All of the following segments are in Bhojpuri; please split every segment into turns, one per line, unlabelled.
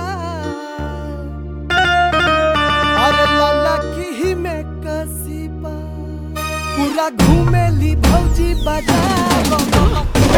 अरे लाला की ही में कसीबा पूरा घूमेली भौजी बाजार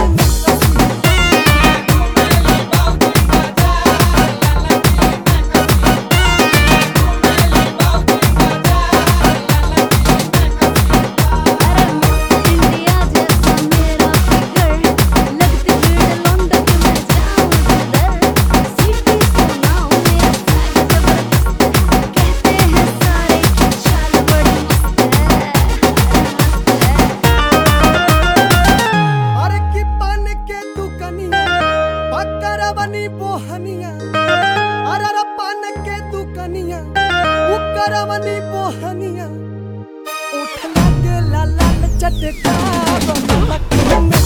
बोहनिया अरे पान के दुकनिया उकरवनी बोहनिया उठला के लाल चटका में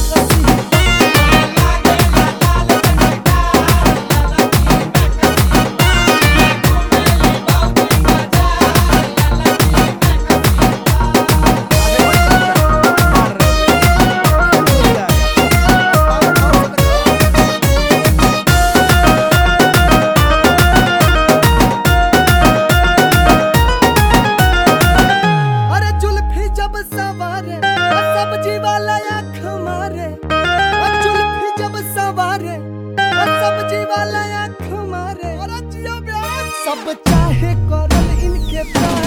सब्जी वाला आँख मारे जुल्फी जब सवारे सब्जी वाला आँख मारे सब चाहे करल इनके